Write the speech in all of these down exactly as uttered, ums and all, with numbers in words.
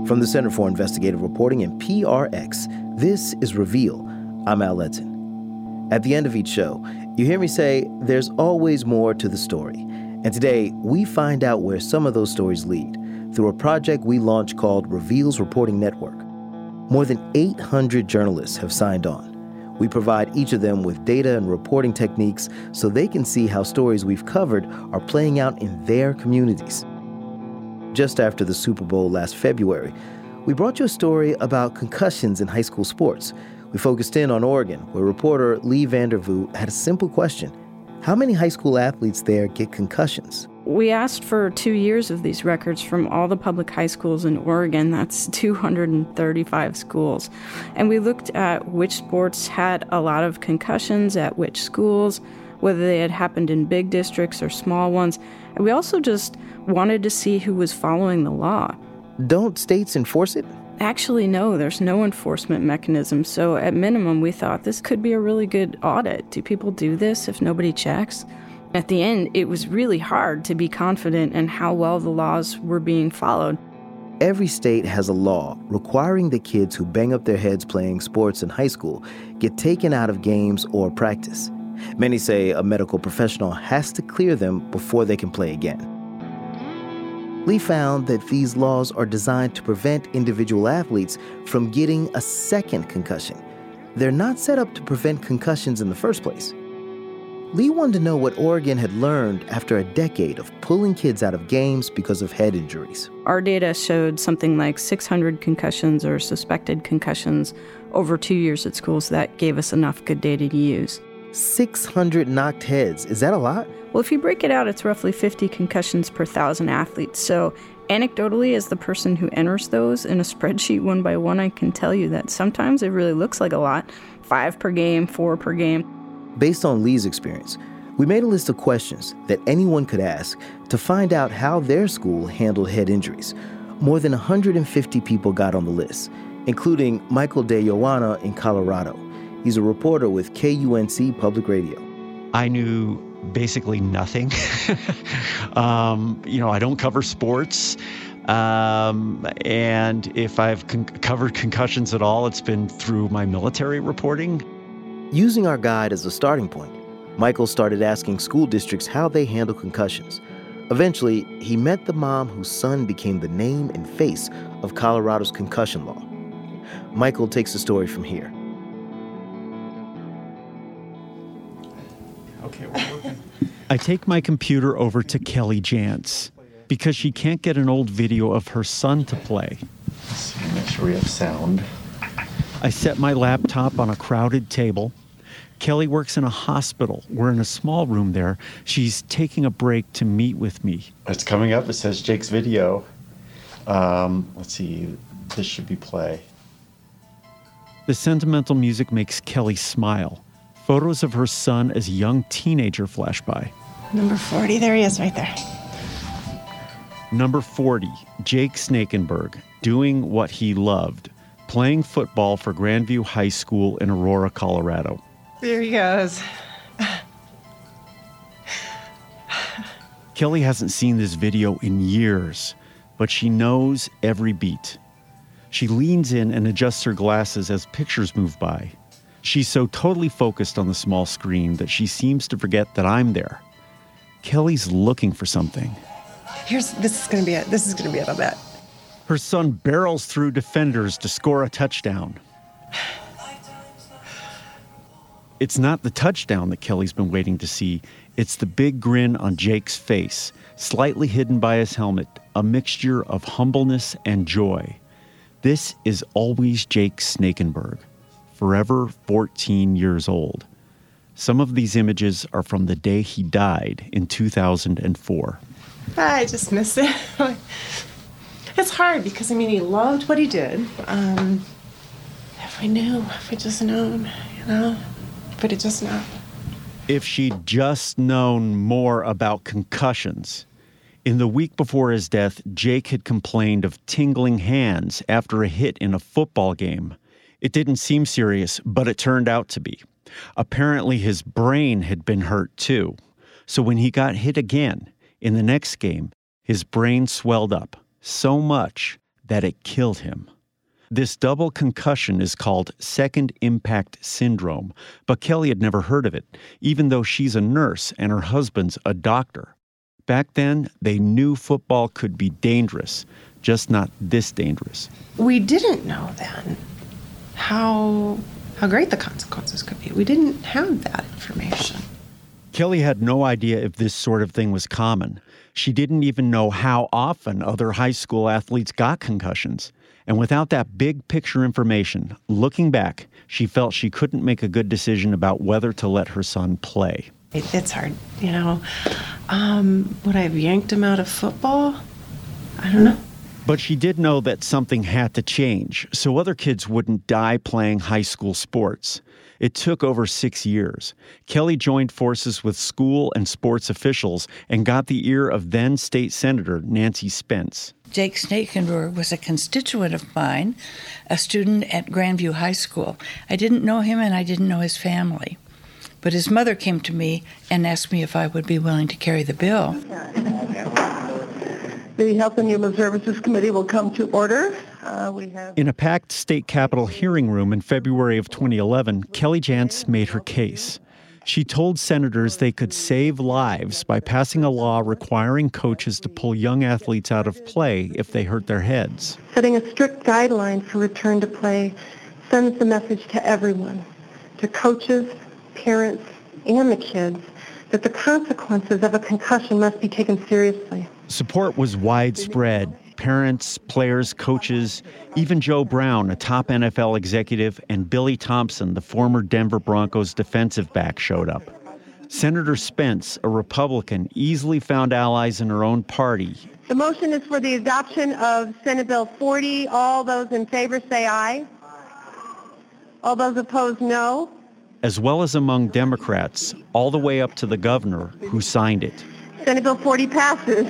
From the Center for Investigative Reporting and P R X, this is Reveal. I'm Al Letson. At the end of each show, you hear me say there's always more to the story. And today, we find out where some of those stories lead through a project we launched called Reveal's Reporting Network. More than eight hundred journalists have signed on. We provide each of them with data and reporting techniques so they can see how stories we've covered are playing out in their communities. Just after the Super Bowl last February, we brought you a story about concussions in high school sports. We focused in on Oregon, where reporter Lee Vandervoot had a simple question. How many high school athletes there get concussions? We asked for two years of these records from all the public high schools in Oregon. That's two hundred thirty-five schools. And we looked at which sports had a lot of concussions at which schools, whether they had happened in big districts or small ones. And we also just wanted to see who was following the law. Don't states enforce it? Actually, no, there's no enforcement mechanism. So at minimum, we thought this could be a really good audit. Do people do this if nobody checks? At the end, it was really hard to be confident in how well the laws were being followed. Every state has a law requiring that kids who bang up their heads playing sports in high school get taken out of games or practice. Many say a medical professional has to clear them before they can play again. Lee found that these laws are designed to prevent individual athletes from getting a second concussion. They're not set up to prevent concussions in the first place. Lee wanted to know what Oregon had learned after a decade of pulling kids out of games because of head injuries. Our data showed something like six hundred concussions or suspected concussions over two years at schools. That gave us enough good data to use. six hundred knocked heads. Is that a lot? Well, if you break it out, it's roughly fifty concussions per thousand athletes. So anecdotally, as the person who enters those in a spreadsheet one by one, I can tell you that sometimes it really looks like a lot. Five per game, four per game. Based on Lee's experience, we made a list of questions that anyone could ask to find out how their school handled head injuries. More than one hundred fifty people got on the list, including Michael De Ioanna in Colorado. He's a reporter with K U N C Public Radio. I knew basically nothing. um, you know, I don't cover sports. Um, and if I've con- covered concussions at all, it's been through my military reporting. Using our guide as a starting point, Michael started asking school districts how they handle concussions. Eventually, he met the mom whose son became the name and face of Colorado's concussion law. Michael takes the story from here. Okay, we're working. I take my computer over to Kelly Jantz because she can't get an old video of her son to play. Let's see, make sure we have sound. I set my laptop on a crowded table. Kelly works in a hospital. We're in a small room there. She's taking a break to meet with me. It's coming up. It says Jake's video. Um, let's see. This should be play. The sentimental music makes Kelly smile. Photos of her son as a young teenager flash by. Number forty, there he is right there. Number forty, Jake Snakenberg, doing what he loved, playing football for Grandview High School in Aurora, Colorado. There he goes. Kelly hasn't seen this video in years, but she knows every beat. She leans in and adjusts her glasses as pictures move by. She's so totally focused on the small screen that she seems to forget that I'm there. Kelly's looking for something. Here's, this is going to be it. This is going to be it, I'll bet. Her son barrels through defenders to score a touchdown. It's not the touchdown that Kelly's been waiting to see. It's the big grin on Jake's face, slightly hidden by his helmet, a mixture of humbleness and joy. This is always Jake Snakenberg, forever fourteen years old. Some of these images are from the day he died in two thousand four. I just miss it. It's hard because, I mean, he loved what he did. Um, if we knew, if we just known, you know, if we'd have just known. If she'd just known more about concussions. In the week before his death, Jake had complained of tingling hands after a hit in a football game. It didn't seem serious, but it turned out to be. Apparently, his brain had been hurt too. So when he got hit again, in the next game, his brain swelled up so much that it killed him. This double concussion is called second impact syndrome, but Kelly had never heard of it, even though she's a nurse and her husband's a doctor. Back then, they knew football could be dangerous, just not this dangerous. We didn't know then how how great the consequences could be. We didn't have that information. Kelly had no idea if this sort of thing was common. She didn't even know how often other high school athletes got concussions. And without that big picture information, looking back, she felt she couldn't make a good decision about whether to let her son play. It, it's hard, you know. Um, would I have yanked him out of football? I don't know. But she did know that something had to change, so other kids wouldn't die playing high school sports. It took over six years. Kelly joined forces with school and sports officials and got the ear of then State Senator Nancy Spence. Jake Snakendoer was a constituent of mine, a student at Grandview High School. I didn't know him and I didn't know his family. But his mother came to me and asked me if I would be willing to carry the bill. The Health and Human Services Committee will come to order. Uh, we have... In a packed state capitol hearing room in February of twenty eleven, Kelly Jantz made her case. She told senators they could save lives by passing a law requiring coaches to pull young athletes out of play if they hurt their heads. Setting a strict guideline for return to play sends the message to everyone, to coaches, parents, and the kids, that the consequences of a concussion must be taken seriously. Support was widespread. Parents, players, coaches, even Joe Brown, a top N F L executive, and Billy Thompson, the former Denver Broncos defensive back, showed up. Senator Spence, a Republican, easily found allies in her own party. The motion is for the adoption of Senate Bill forty. All those in favor say aye. All those opposed, no. As well as among Democrats, all the way up to the governor, who signed it. Senate Bill forty passes.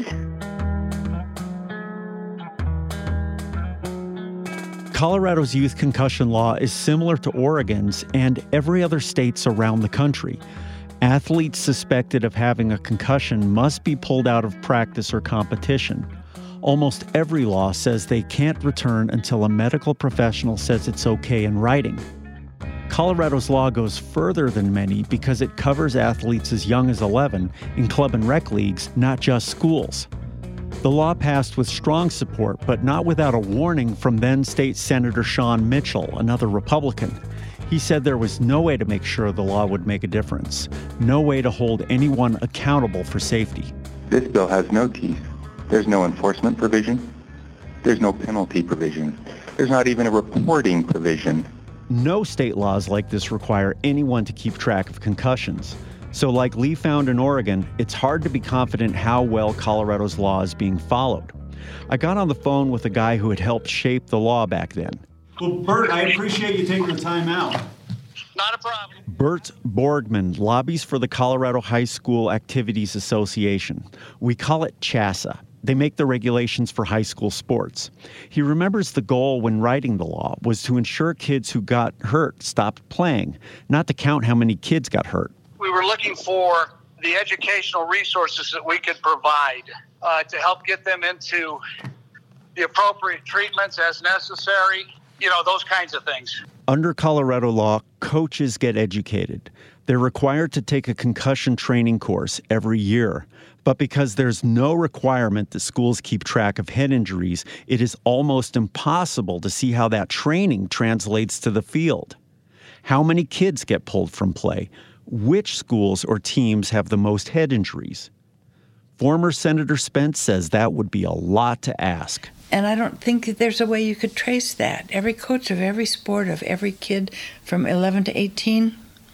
Colorado's youth concussion law is similar to Oregon's and every other state's around the country. Athletes suspected of having a concussion must be pulled out of practice or competition. Almost every law says they can't return until a medical professional says it's okay in writing. Colorado's law goes further than many because it covers athletes as young as eleven in club and rec leagues, not just schools. The law passed with strong support, but not without a warning from then State Senator Sean Mitchell, another Republican. He said there was no way to make sure the law would make a difference, no way to hold anyone accountable for safety. This bill has no teeth. There's no enforcement provision. There's no penalty provision. There's not even a reporting provision. No state laws like this require anyone to keep track of concussions. So like Lee found in Oregon, it's hard to be confident how well Colorado's law is being followed. I got on the phone with a guy who had helped shape the law back then. Well, Bert, I appreciate you taking the time out. Not a problem. Bert Borgman lobbies for the Colorado High School Activities Association. We call it CHASA. They make the regulations for high school sports. He remembers the goal when writing the law was to ensure kids who got hurt stopped playing, not to count how many kids got hurt. We were looking for the educational resources that we could provide uh, to help get them into the appropriate treatments as necessary, you know, those kinds of things. Under Colorado law, coaches get educated. They're required to take a concussion training course every year. But because there's no requirement that schools keep track of head injuries, it is almost impossible to see how that training translates to the field. How many kids get pulled from play? Which schools or teams have the most head injuries? Former Senator Spence says that would be a lot to ask. And I don't think that there's a way you could trace that. Every coach of every sport, of every kid from eleven to eighteen,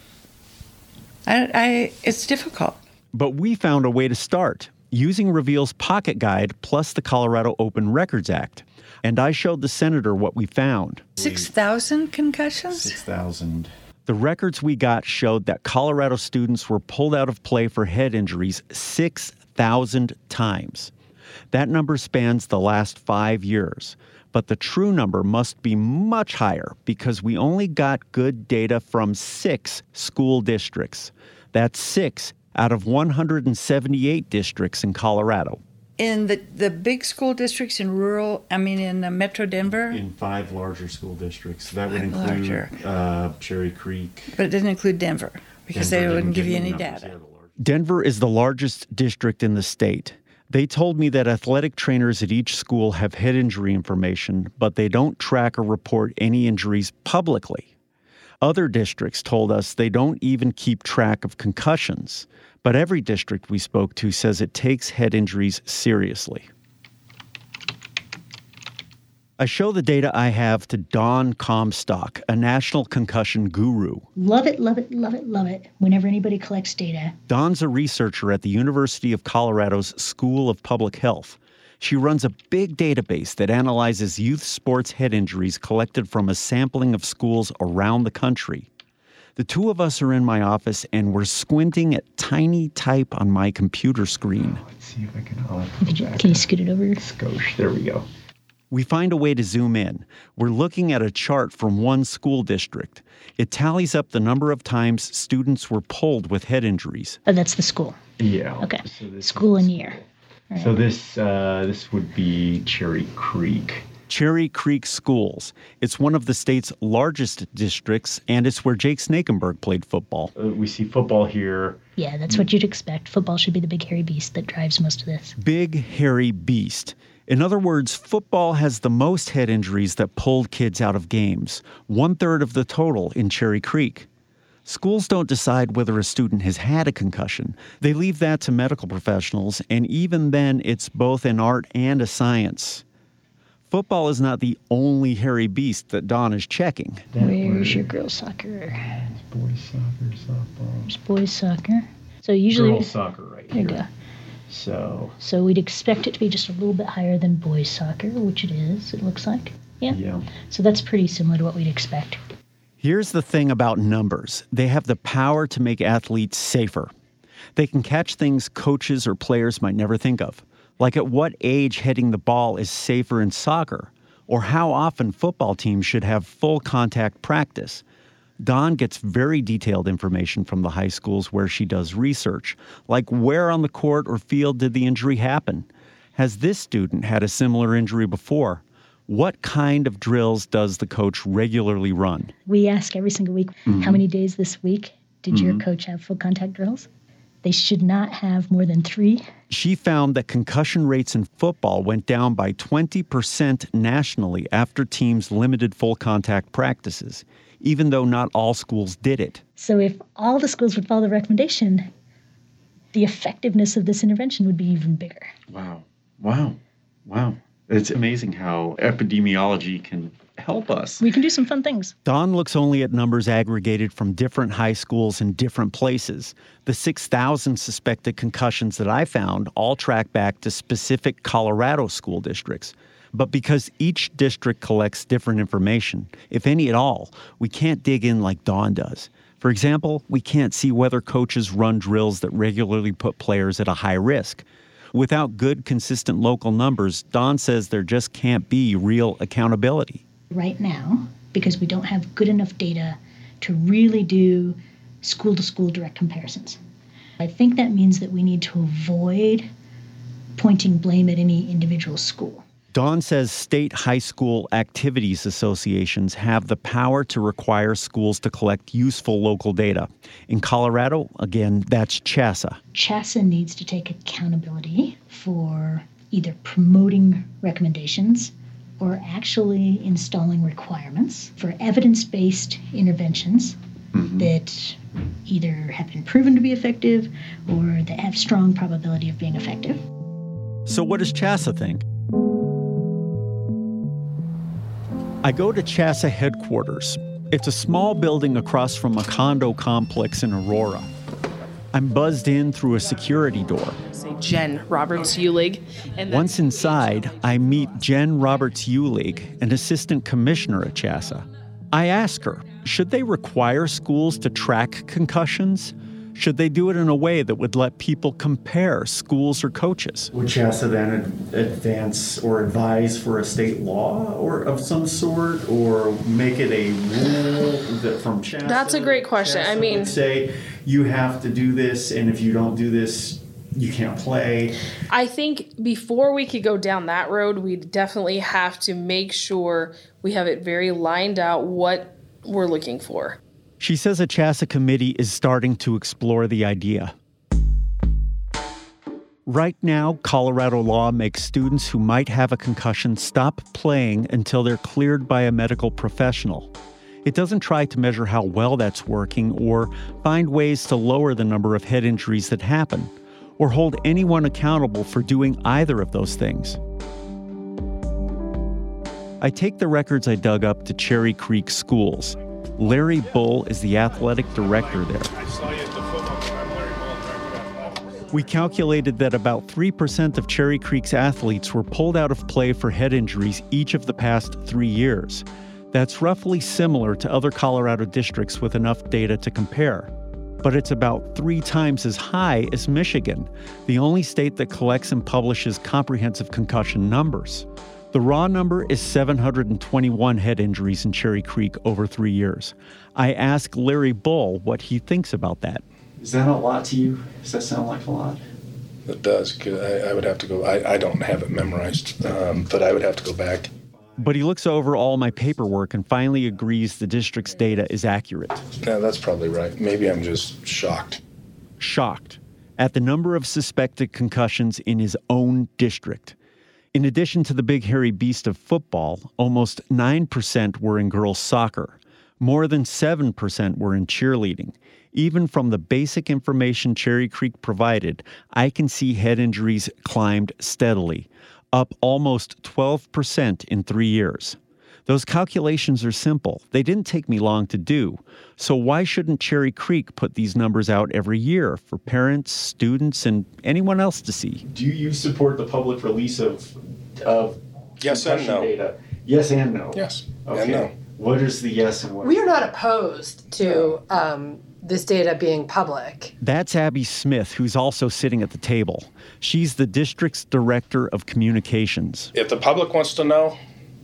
I, I, it's difficult. But we found a way to start, using Reveal's Pocket Guide plus the Colorado Open Records Act. And I showed the senator what we found. six thousand concussions? six thousand. The records we got showed that Colorado students were pulled out of play for head injuries six thousand times. That number spans the last five years. But the true number must be much higher because we only got good data from six school districts. That's six out of one hundred seventy-eight districts in Colorado. In the, the big school districts in rural, I mean in uh, Metro Denver? In five larger school districts. That would Five include uh, Cherry Creek. But it doesn't include Denver, because Denver they wouldn't give you any numbers. data. Denver is the largest district in the state. They told me that athletic trainers at each school have head injury information, but they don't track or report any injuries publicly. Other districts told us they don't even keep track of concussions, but every district we spoke to says it takes head injuries seriously. I show the data I have to Dawn Comstock, a national concussion guru. Love it, love it, love it, love it whenever anybody collects data. Dawn's a researcher at the University of Colorado's School of Public Health. She runs a big database that analyzes youth sports head injuries collected from a sampling of schools around the country. The two of us are in my office, and we're squinting at tiny type on my computer screen. Let's see if I can... Oh, Could you, can you scoot it over? Skosh. There we go. We find a way to zoom in. We're looking at a chart from one school district. It tallies up the number of times students were pulled with head injuries. Oh, that's the school. Yeah. Okay. So school and year. Right. So this uh, this would be Cherry Creek. Cherry Creek Schools. It's one of the state's largest districts, and it's where Jake Snakenberg played football. Uh, we see football here. Yeah, that's what you'd expect. Football should be the big hairy beast that drives most of this. Big hairy beast. In other words, football has the most head injuries that pulled kids out of games, one-third of the total in Cherry Creek. Schools don't decide whether a student has had a concussion. They leave that to medical professionals, and even then, it's both an art and a science. Football is not the only hairy beast that Dawn is checking. That Where's word. Your girls' soccer? It's boys' soccer, softball. There's boys' soccer. So usually... Girls' soccer right there here. There you go. So... So we'd expect it to be just a little bit higher than boys' soccer, which it is, it looks like. Yeah. Yeah. So that's pretty similar to what we'd expect. Here's the thing about numbers. They have the power to make athletes safer. They can catch things coaches or players might never think of. Like at what age hitting the ball is safer in soccer, or how often football teams should have full contact practice. Dawn gets very detailed information from the high schools where she does research, like where on the court or field did the injury happen? Has this student had a similar injury before? What kind of drills does the coach regularly run? We ask every single week, mm-hmm. how many days this week did mm-hmm. your coach have full contact drills? They should not have more than three. She found that concussion rates in football went down by twenty percent nationally after teams limited full contact practices, even though not all schools did it. So if all the schools would follow the recommendation, the effectiveness of this intervention would be even bigger. Wow. Wow. Wow. It's amazing how epidemiology can help us. We can do some fun things. Dawn looks only at numbers aggregated from different high schools in different places. The six thousand suspected concussions that I found all track back to specific Colorado school districts. But because each district collects different information, if any at all, we can't dig in like Dawn does. For example, we can't see whether coaches run drills that regularly put players at a high risk. Without good, consistent local numbers, Dawn says there just can't be real accountability. Right now, because we don't have good enough data to really do school-to-school direct comparisons. I think that means that we need to avoid pointing blame at any individual school. Dawn says state high school activities associations have the power to require schools to collect useful local data. In Colorado, again, that's CHASA. CHASA needs to take accountability for either promoting recommendations or actually installing requirements for evidence-based interventions mm-hmm. that either have been proven to be effective or that have strong probability of being effective. So what does CHASA think? I go to CHASA headquarters. It's a small building across from a condo complex in Aurora. I'm buzzed in through a security door. Jen Roberts-Eulig. And Once inside, I meet Jen Roberts-Eulig, an assistant commissioner at CHASA. I ask her, should they require schools to track concussions? Should they do it in a way that would let people compare schools or coaches? Would CHASA then advance or advise for a state law or of some sort, or make it a rule that from CHASA? That's a great question. CHASA I mean, would say you have to do this, and if you don't do this, you can't play. I think before we could go down that road, we'd definitely have to make sure we have it very lined out what we're looking for. She says a CHASA committee is starting to explore the idea. Right now, Colorado law makes students who might have a concussion stop playing until they're cleared by a medical professional. It doesn't try to measure how well that's working or find ways to lower the number of head injuries that happen, or hold anyone accountable for doing either of those things. I take the records I dug up to Cherry Creek Schools. Larry Bull is the athletic director there. We calculated that about three percent of Cherry Creek's athletes were pulled out of play for head injuries each of the past three years. That's roughly similar to other Colorado districts with enough data to compare. But it's about three times as high as Michigan, the only state that collects and publishes comprehensive concussion numbers. The raw number is seven hundred twenty-one head injuries in Cherry Creek over three years. I asked Larry Bull what he thinks about that. Is that a lot to you? Does that sound like a lot? It does. Cause I, I would have to go, I, I don't have it memorized, um, but I would have to go back. But he looks over all my paperwork and finally agrees the district's data is accurate. Yeah, that's probably right. Maybe I'm just shocked. Shocked at the number of suspected concussions in his own district. In addition to the big hairy beast of football, almost nine percent were in girls' soccer. More than seven percent were in cheerleading. Even from the basic information Cherry Creek provided, I can see head injuries climbed steadily, up almost twelve percent in three years. Those calculations are simple. They didn't take me long to do. So why shouldn't Cherry Creek put these numbers out every year for parents, students, and anyone else to see? Do you support the public release of, of yes and no data? Yes and no. Yes okay. and no. What is the yes and what? We are not opposed to um, this data being public. That's Abby Smith, who's also sitting at the table. She's the district's director of communications. If the public wants to know,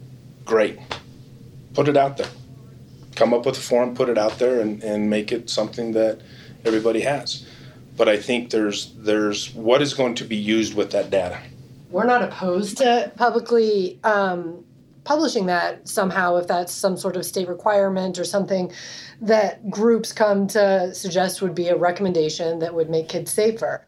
great. Put it out there. Come up with a form, put it out there, and, and make it something that everybody has. But I think there's there's what is going to be used with that data. We're not opposed to publicly um, publishing that somehow, if that's some sort of state requirement or something that groups come to suggest would be a recommendation that would make kids safer.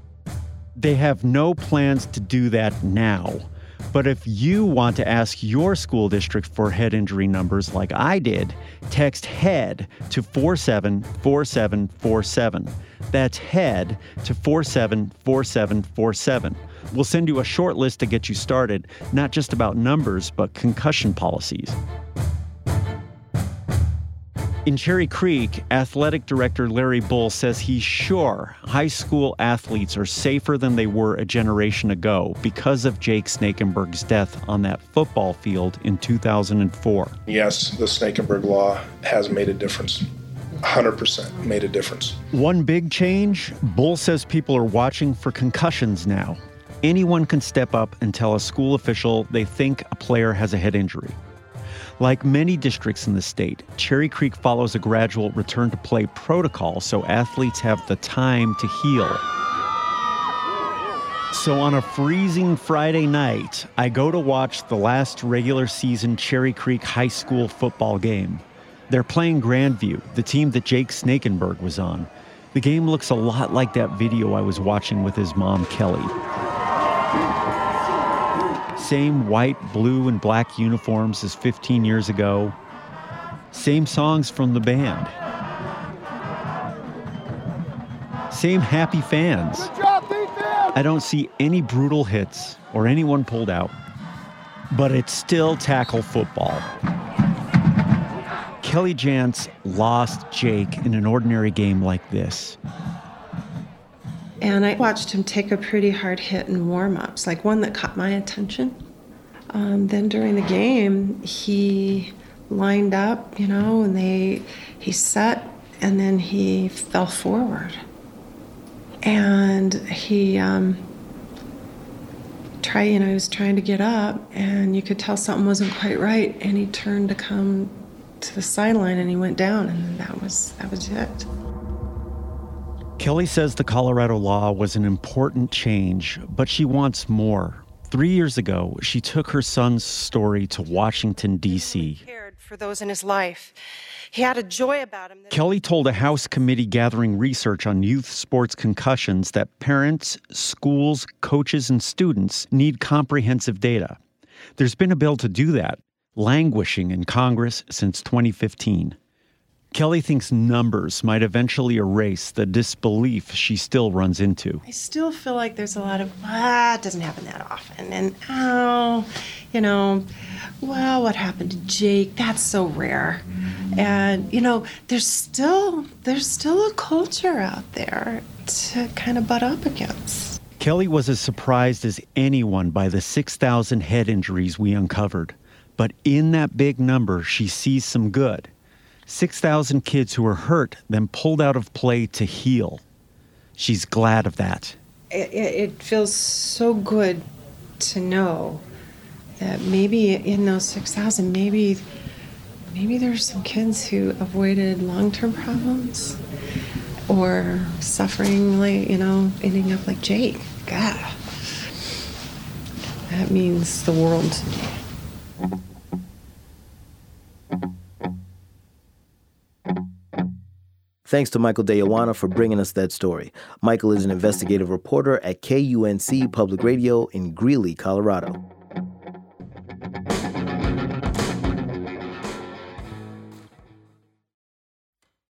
They have no plans to do that now. But if you want to ask your school district for head injury numbers like I did, text HEAD to four seven four seven four seven. That's HEAD to four seven four seven four seven. We'll send you a short list to get you started, not just about numbers, but concussion policies. In Cherry Creek, athletic director Larry Bull says he's sure high school athletes are safer than they were a generation ago because of Jake Snakenberg's death on that football field in two thousand four. Yes, the Snakenberg law has made a difference. one hundred percent made a difference. One big change, Bull says people are watching for concussions now. Anyone can step up and tell a school official they think a player has a head injury. Like many districts in the state, Cherry Creek follows a gradual return-to-play protocol so athletes have the time to heal. So on a freezing Friday night, I go to watch the last regular season Cherry Creek High School football game. They're playing Grandview, the team that Jake Snakenberg was on. The game looks a lot like that video I was watching with his mom, Kelly. Same white, blue, and black uniforms as fifteen years ago. Same songs from the band. Same happy fans. I don't see any brutal hits or anyone pulled out. But it's still tackle football. Kelly Jantz lost Jake in an ordinary game like this. And I watched him take a pretty hard hit in warm-ups, like one that caught my attention. Um, then during the game, he lined up, you know, and they he set, and then he fell forward. And he um, try, you know, he was trying to get up, and you could tell something wasn't quite right, and he turned to come to the sideline, and he went down, and that was that was it. Kelly says the Colorado law was an important change, but she wants more. Three years ago, she took her son's story to Washington, D C Cared for those in his life. He had a joy about him. That Kelly told a House committee gathering research on youth sports concussions that parents, schools, coaches, and students need comprehensive data. There's been a bill to do that, languishing in Congress since twenty fifteen. Kelly thinks numbers might eventually erase the disbelief she still runs into. I still feel like there's a lot of, ah, it doesn't happen that often. And, oh, you know, well, what happened to Jake? That's so rare. And, you know, there's still, there's still a culture out there to kind of butt up against. Kelly was as surprised as anyone by the six thousand head injuries we uncovered. But in that big number, she sees some good. six thousand kids who were hurt, then pulled out of play to heal. She's glad of that. It, it feels so good to know that maybe in those six thousand, maybe maybe there's some kids who avoided long-term problems or suffering, like, you know, ending up like Jake. God, that means the world to me. Thanks to Michael De Ioana for bringing us that story. Michael is an investigative reporter at K U N C Public Radio in Greeley, Colorado.